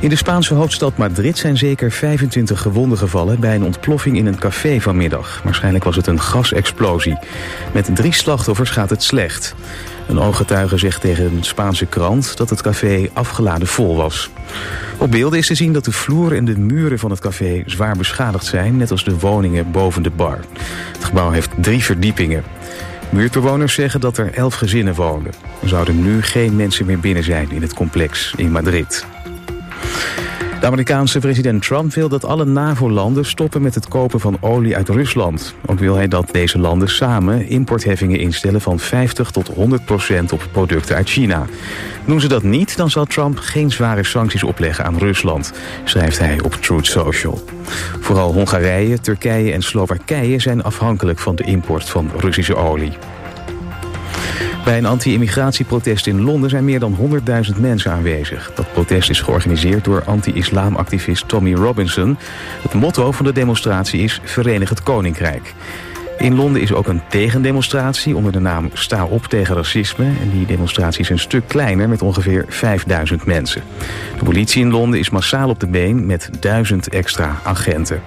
In de Spaanse hoofdstad Madrid zijn zeker 25 gewonden gevallen bij een ontploffing in een café vanmiddag. Waarschijnlijk was het een gasexplosie. Met 3 slachtoffers gaat het slecht. Een ooggetuige zegt tegen een Spaanse krant dat het café afgeladen vol was. Op beelden is te zien dat de vloer en de muren van het café zwaar beschadigd zijn, net als de woningen boven de bar. Het gebouw heeft 3 verdiepingen. Buurtbewoners zeggen dat er 11 gezinnen woonden. Er zouden nu geen mensen meer binnen zijn in het complex in Madrid. De Amerikaanse president Trump wil dat alle NAVO-landen stoppen met het kopen van olie uit Rusland. Ook wil hij dat deze landen samen importheffingen instellen van 50 tot 100% op producten uit China. Doen ze dat niet, dan zal Trump geen zware sancties opleggen aan Rusland, schrijft hij op Truth Social. Vooral Hongarije, Turkije en Slowakije zijn afhankelijk van de import van Russische olie. Bij een anti-immigratieprotest in Londen zijn meer dan 100.000 mensen aanwezig. Dat protest is georganiseerd door anti-islamactivist Tommy Robinson. Het motto van de demonstratie is Verenig het Koninkrijk. In Londen is ook een tegendemonstratie onder de naam Sta op tegen racisme. En die demonstratie is een stuk kleiner met ongeveer 5000 mensen. De politie in Londen is massaal op de been met 1000 extra agenten.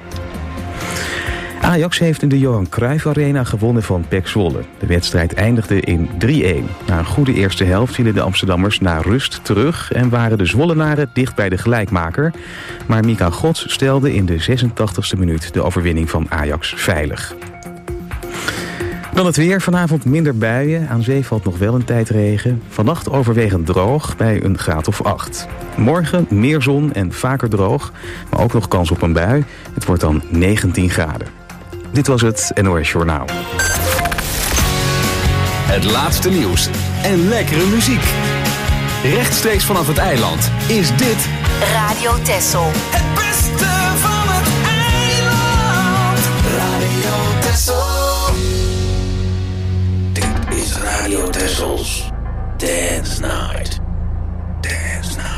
Ajax heeft in de Johan Cruijff Arena gewonnen van PEC Zwolle. De wedstrijd eindigde in 3-1. Na een goede eerste helft vielen de Amsterdammers na rust terug en waren de Zwollenaren dicht bij de gelijkmaker. Maar Mika Gods stelde in de 86e minuut de overwinning van Ajax veilig. Dan het weer. Vanavond minder buien. Aan zee valt nog wel een tijd regen. Vannacht overwegend droog bij een graad of 8. Morgen meer zon en vaker droog. Maar ook nog kans op een bui. Het wordt dan 19 graden. Dit was het NOS Journaal. Het laatste nieuws en lekkere muziek. Rechtstreeks vanaf het eiland is dit Radio Texel. Het beste van het eiland. Radio Texel. Dit is Radio Texels Dance Night. Dance Night.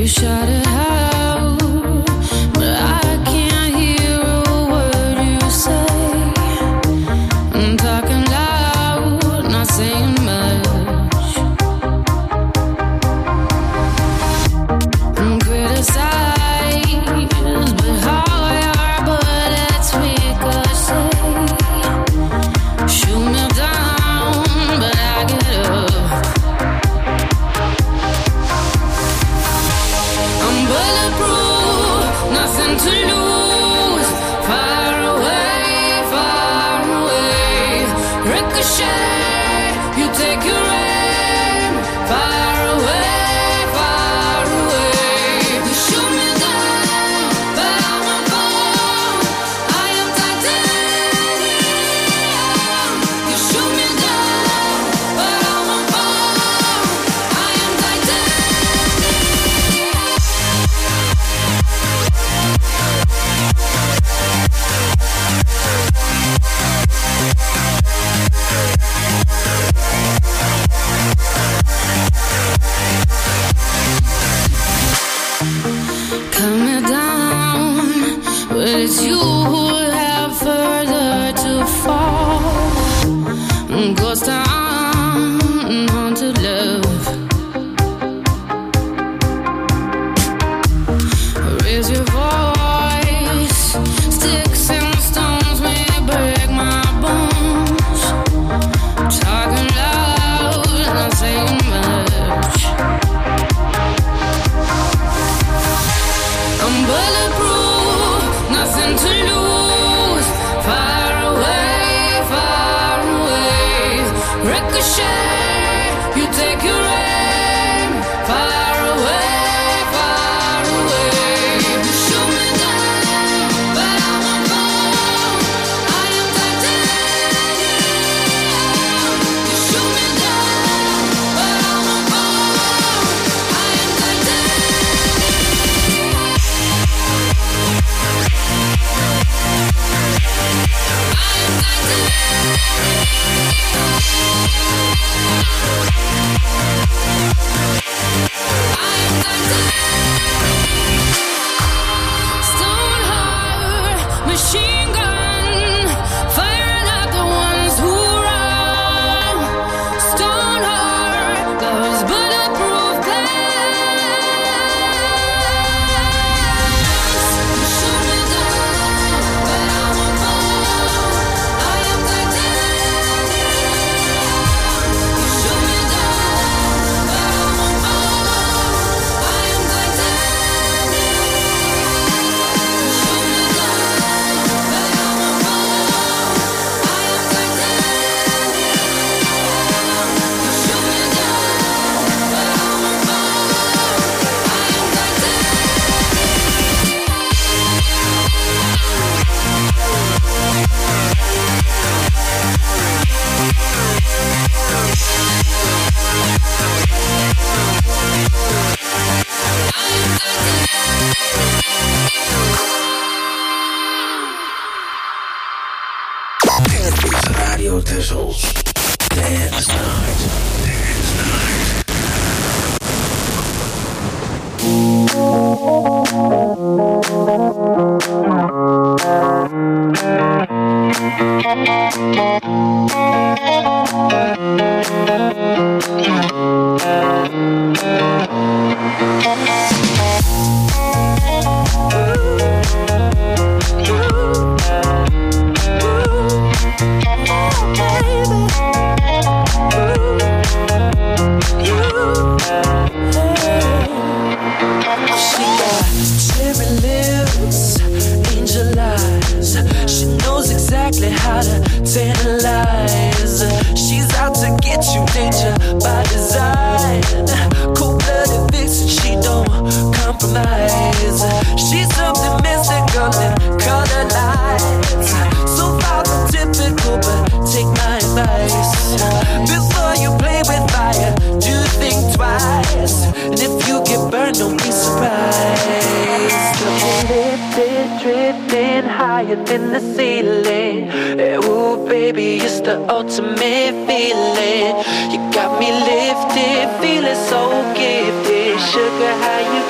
In the ceiling, ooh baby, it's the ultimate feeling. You got me lifted, feeling so gifted. Sugar, how you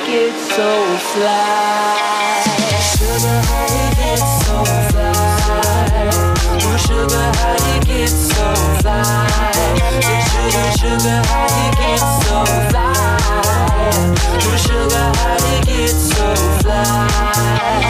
get so fly. Sugar, how you get so fly. Oh, sugar, how you get so fly. Sugar, sugar, how you get so fly. Oh, sugar, how you get so fly.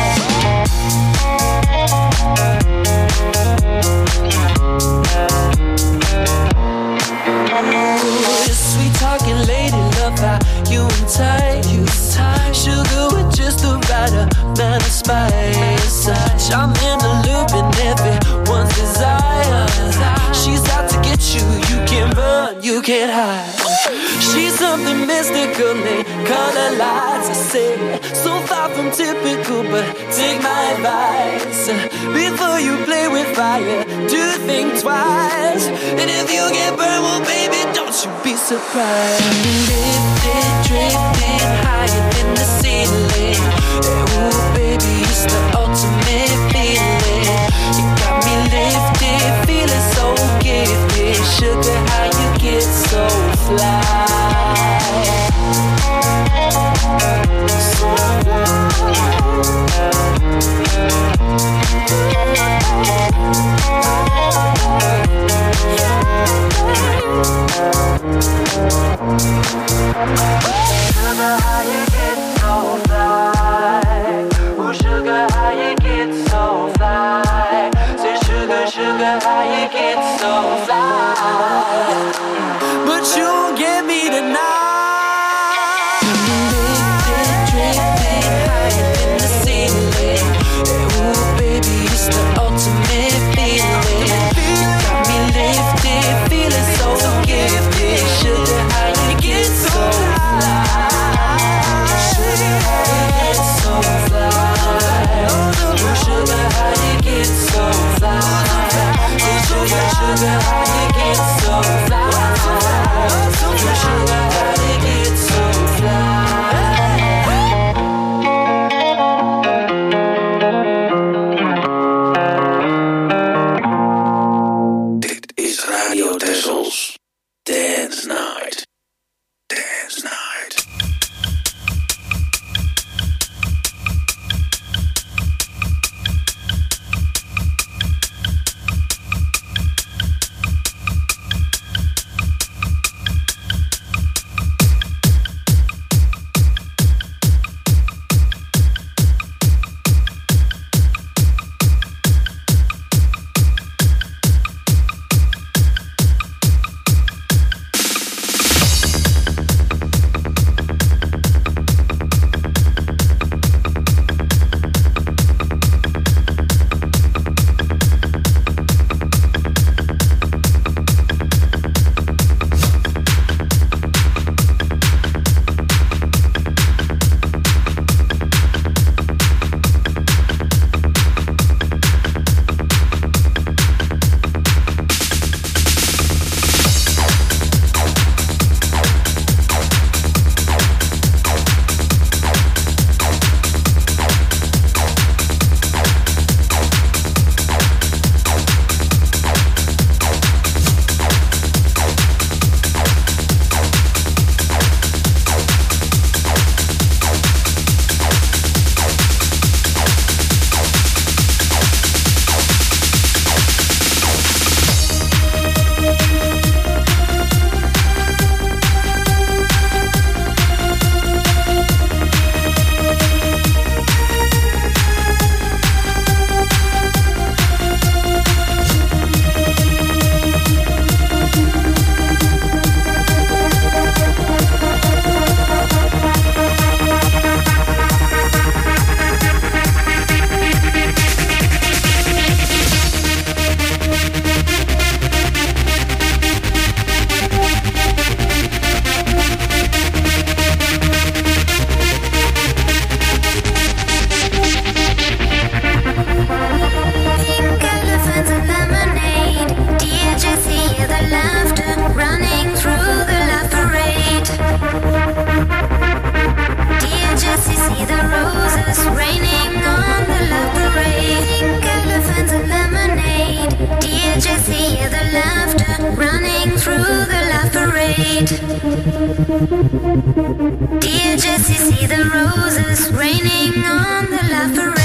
Sweet talking lady, love how you and tight. Sugar with just the right amount of spice. I'm in the loop and everyone's desire. She's out to get you, you can't run, you can't hide. She's something mystical, they color lights. I say, so far from typical, but take my advice. Before you play with fire, do think twice. And if you get burned, well baby, don't you be surprised. Lifted, drifting higher than the ceiling. Ooh baby, it's the ultimate feeling. You got me lifted, feeling so gifted. Sugar, how you get so fly. So Sugar, how you get so fly. Oh, sugar, how you get so fly. Say, sugar, sugar, how you get so fly. But you won't get me tonight. Lifted, drifting higher than the ceiling. Ooh, baby, it's the ultimate feeling. You got me lifted, feeling so gifted. Sugar, how you get so fly. Sugar, how you get so fly. Oh, sugar, how you get so fly. Sugar, sugar, how you get so fly. Sugar, Dear Jessie, see the roses raining on the La Parade.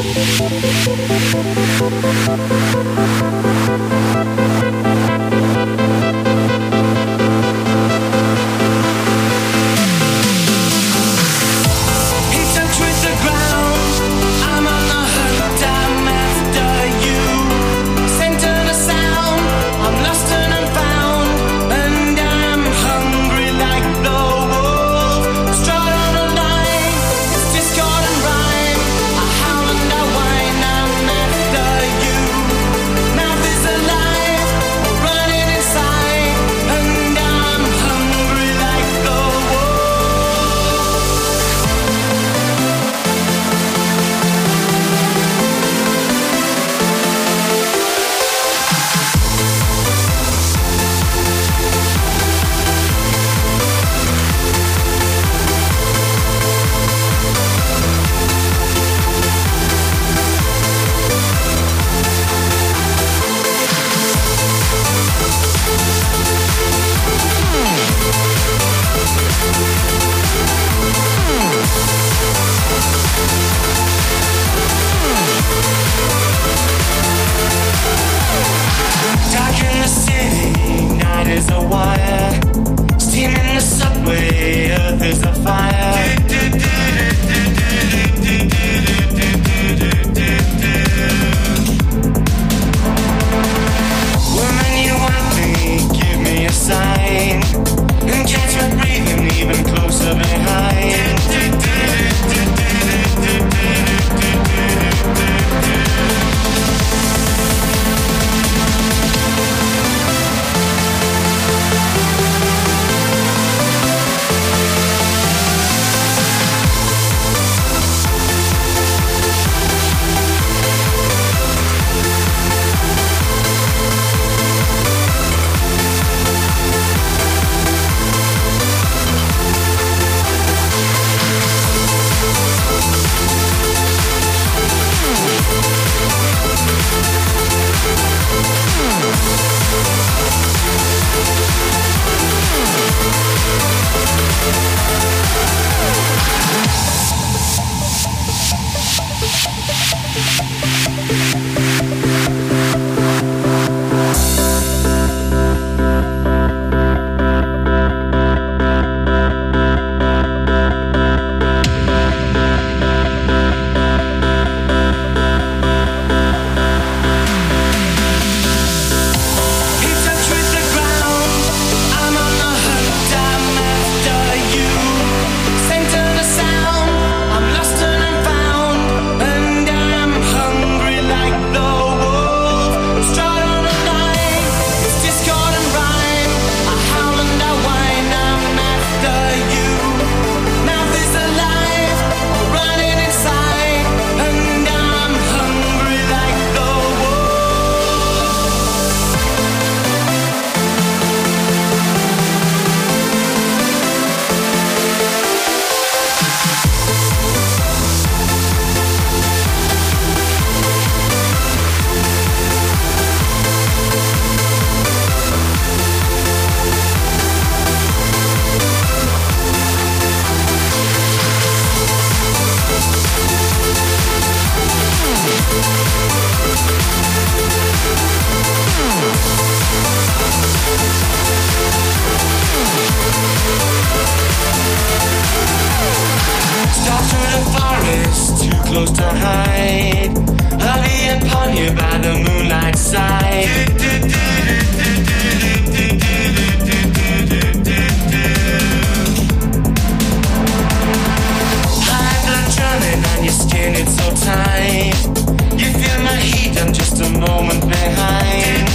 close to hide. I'll be upon you by the moonlight side. High blood running on your skin, it's so tight. You feel my heat, I'm just a moment behind.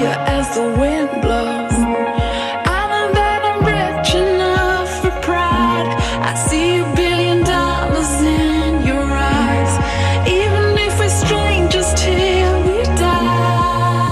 fire as the wind blows. I know that I'm rich enough for pride. I see $1 billion in your eyes. Even if we're strangers till we die.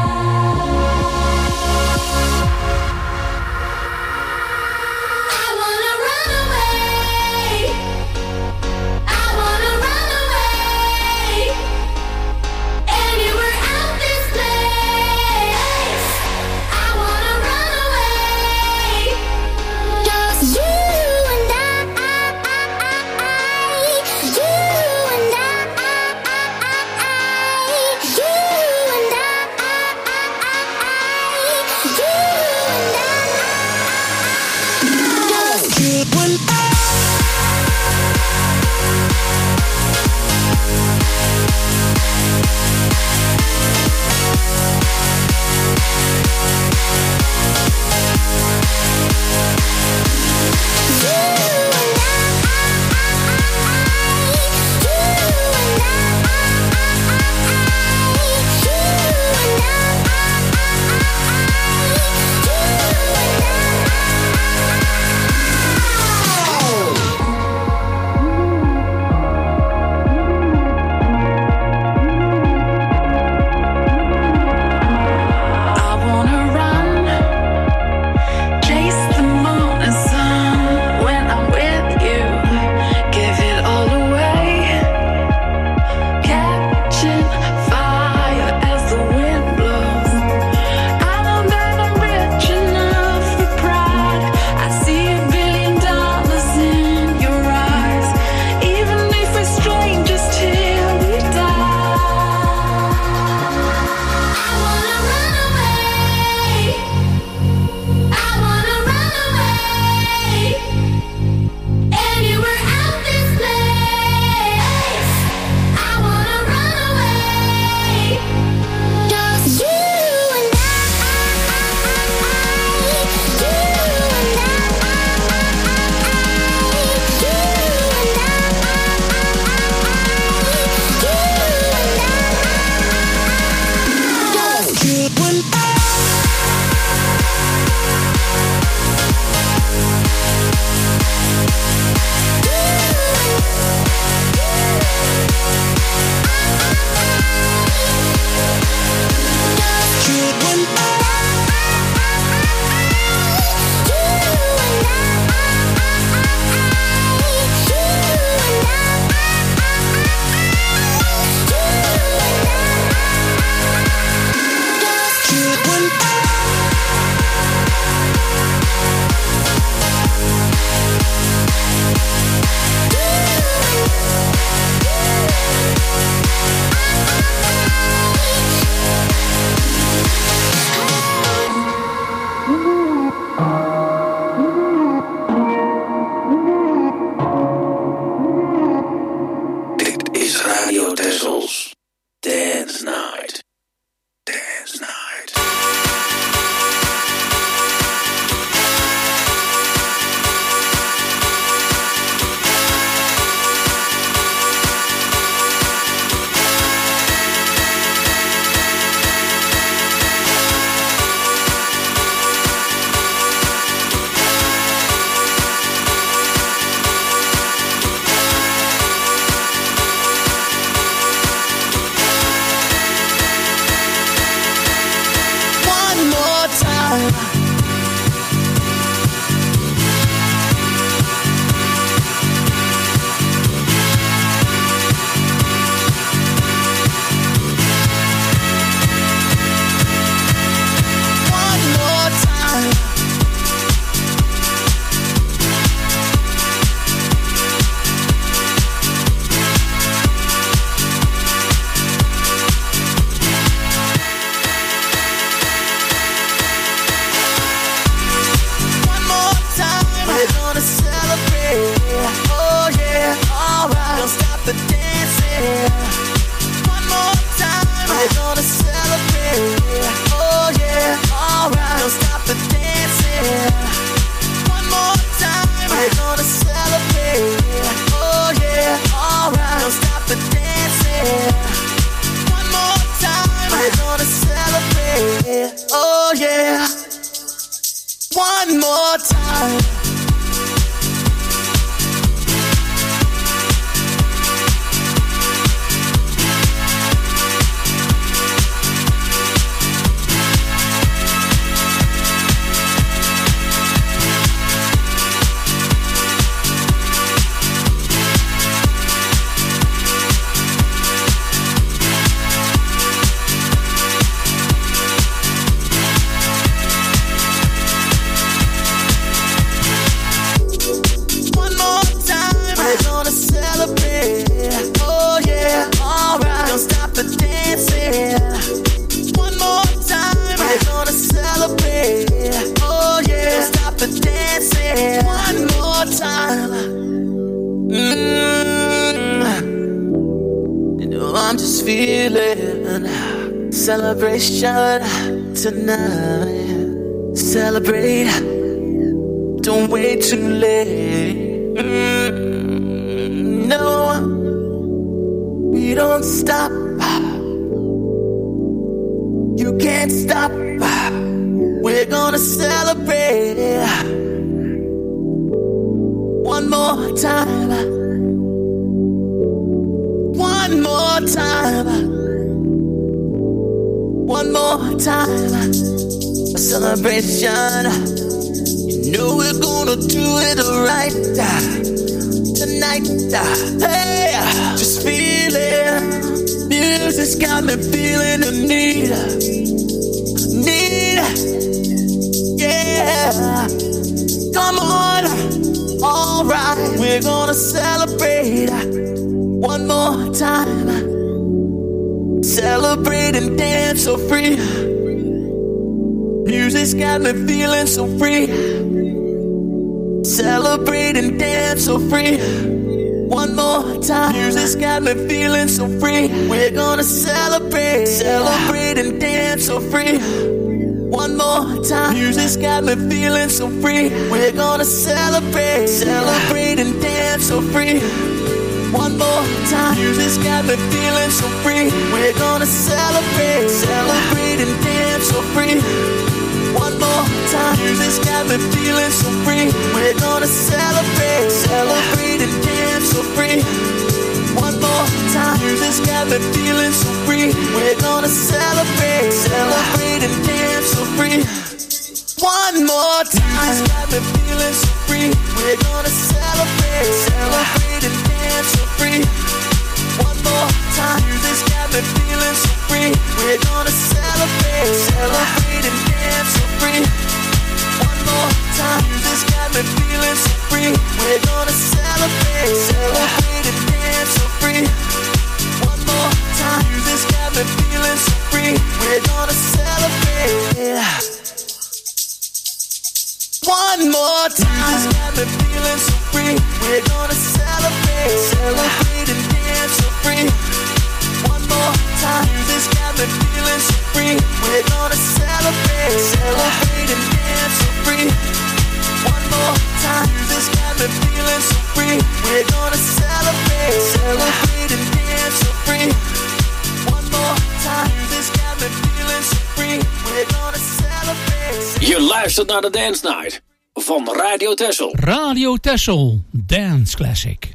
I wanna run away. I wanna run away. Anywhere out this place. I wanna run away. Just you and I. You and I. You and I. Just you and I. oh yeah. One more time. Celebration tonight. Celebrate. Don't wait too late. No, we don't stop. You can't stop. We're gonna celebrate. One more time. One more time. One more time, a celebration. You know we're gonna do it right tonight. Hey, just feel it. Music's got me feeling the need. Yeah. Come on, alright. We're gonna celebrate one more time. Celebrate and dance so free. Music's got me feeling so free. Celebrate and dance so free. One more time. Music's got me feeling so free. We're gonna celebrate. Celebrate and dance so free. One more time. Music's got me feeling so free. We're gonna celebrate. Celebrate and dance so free. One more time. Music's got me feeling so free. We're gonna celebrate. Celebrate and dance so free. One more time. Music's got me feeling so free. We're gonna celebrate. Celebrate and dance so free. One more time. Music's got me feeling so free. We're gonna celebrate. Celebrate and dance so free. One more time. Music's got me feeling so free. We're gonna celebrate. Celebrate and dance so free. One more time. Music's got me feeling so free. We're gonna celebrate. Celebrate and dance so free. One more time. Music's got me feeling so free. We're gonna celebrate. Celebrate and dance so free. One more time. Music's got me feeling so free. We're gonna celebrate. One more time. Music's got me feeling so free. We're gonna celebrate. Celebrate and dance so free. One more time. Music's got me feeling so free. We're gonna celebrate. Celebrate and dance so free. One more time. Music's got me feeling so free. We're gonna celebrate. Celebrate and dance so free. One more time. Music's got me feeling so free. We're gonna celebrate. Je luistert naar de Dance Night van Radio Texel. Radio Texel, Dance Classic.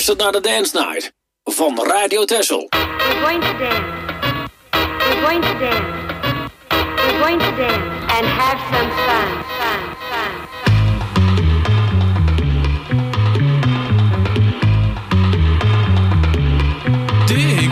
luistert naar de Dance Night van Radio Texel. We're going to dance. We're going to dance. We're going to dance and have some fun. Dig.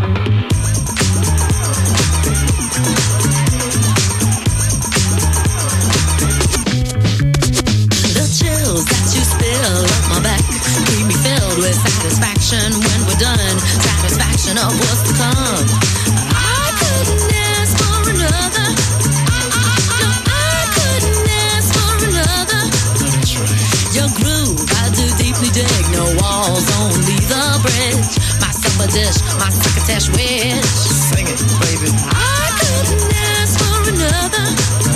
The chills that you spill up my back keep me filled with satisfaction when we're done. Satisfaction of what's to come. I couldn't ask for another. No, I couldn't ask for another. Your groove, I do deeply dig. No walls, only the bridge. My supper dish, my succotash wish. Sing it, baby. I couldn't ask for another.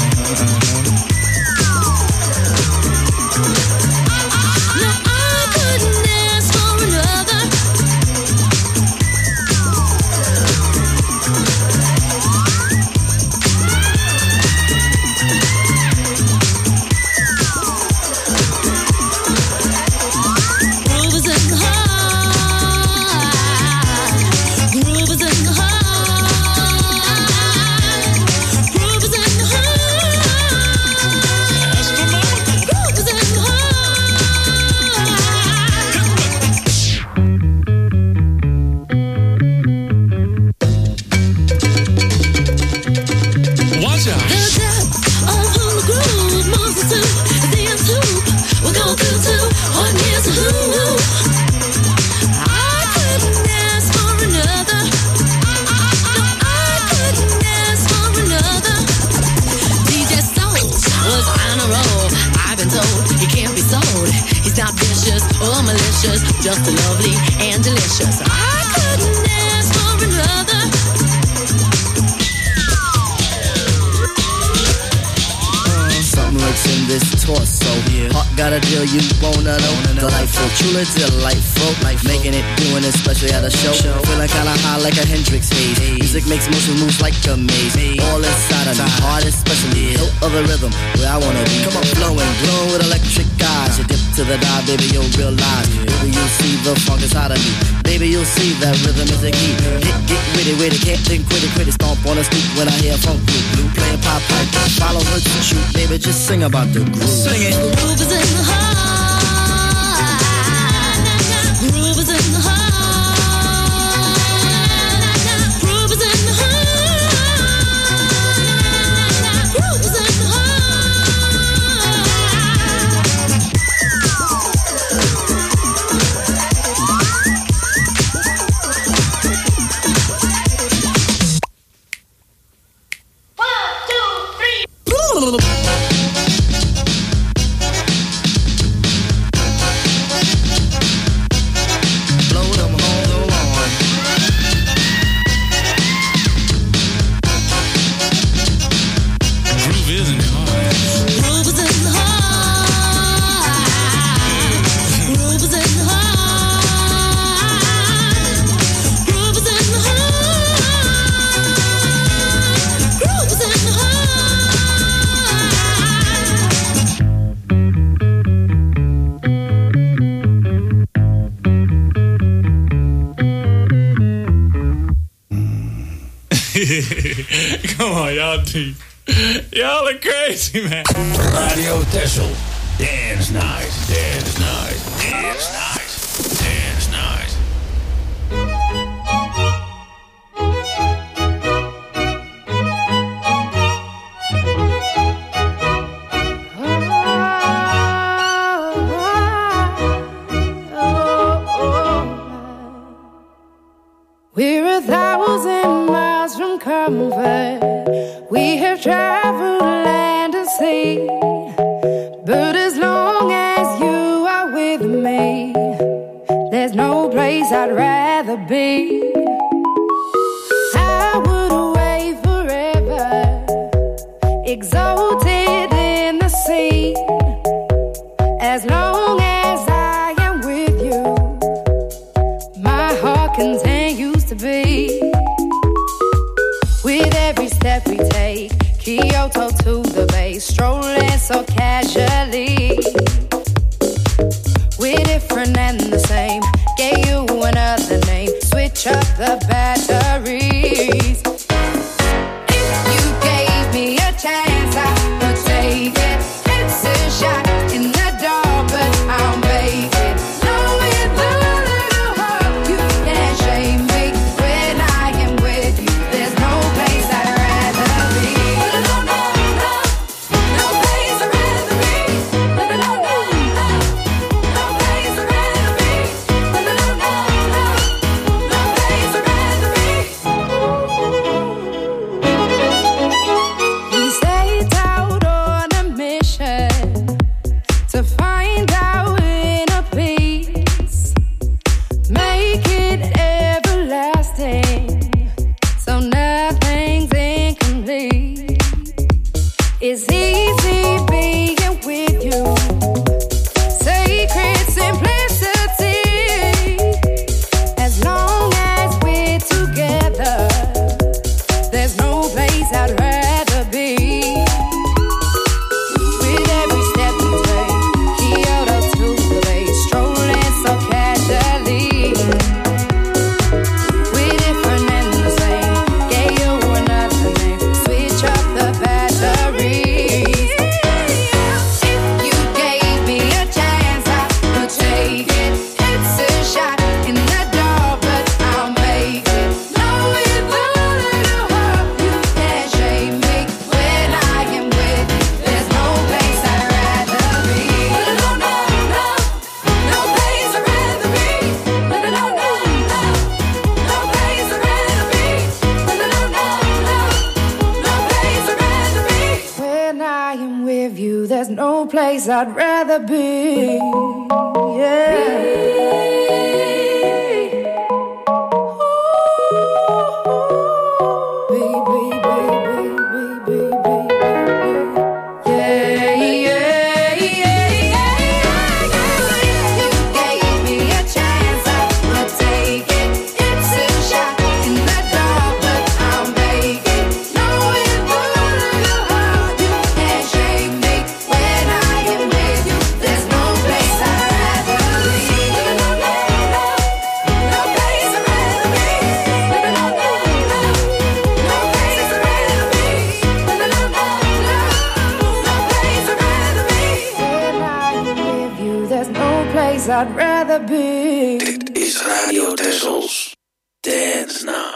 No, I couldn't ask for another. Groove is in the heart. Groove is in the heart. Groove is in the heart. Groove is in the heart. Watch out. The depth of hula groove moves us to the end hoop. We'll go through to one year's a hoop. I couldn't ask for another. No, I couldn't ask for another. DJ Soul was on a roll. I've been told he can't be sold. He's not vicious or malicious, just lovely and delicious. I couldn't ask for another. Something lurks in this torso. Heart got a deal you wanna know. Delightful, truly delightful. Making it, doing it, especially at a show. Feeling kinda high like a Hendrix haze. Music makes motion moves like a maze. All inside of me, heart especially. Hill of the rhythm, where I wanna be. Come on, flowing, glowing with electric eyes. You dip to the dive, baby, you'll realize. Baby, you'll see the funk inside of me. Baby, you'll see that rhythm is the key. Get with it, can't think, quit it. Stomp on the street when I hear funk blue. Playing pop pipe, follow her to shoot. Baby, just sing about the groove. Sing it. Groove is in the heart. Groove is in the heart. Groove is in the heart. Groove is in the heart. Blow them hold on. Groove is in the heart. Groove is in the heart. Groove is in the heart. Groove is in the heart. Groove is in the heart. Come on, y'all deep. Y'all are crazy, man. Radio Texel. Dance Night. Dance Night. Dance Night. Dance Night. We're 1,000 miles from comfort. We have traveled land and sea. But as long as you are with me, there's no place I'd rather be. I would away forever, exalted in the sea. As long as I am with you, my heart continues to beat. With every step we take, Kyoto to the bay, strolling so casually. We're different and the same, gave to find out inner peace, make it everlasting, so nothing's incomplete. It's easy being with you, sacred simplicity, as long as we're together, there's no place I'd rather be. With every step we take, Kyoto to the bay, strolling so casually. We're different and the same, gave you another name, switch up the batteries. If you gave me a chance, I would take it. It's a shot in the dark, but I'll make it. Knowing that it'll help, you can't shame me. When I am with you, there's no place I'd rather be. No, no, no, no place I'd rather be. No, no, no, no, no place I'd rather be. No, no, no, no, no place I'd rather be. When I am with you, there's no place I'd rather be. Yeah. I'd rather be. Dit is Radio Tessels Dance Night.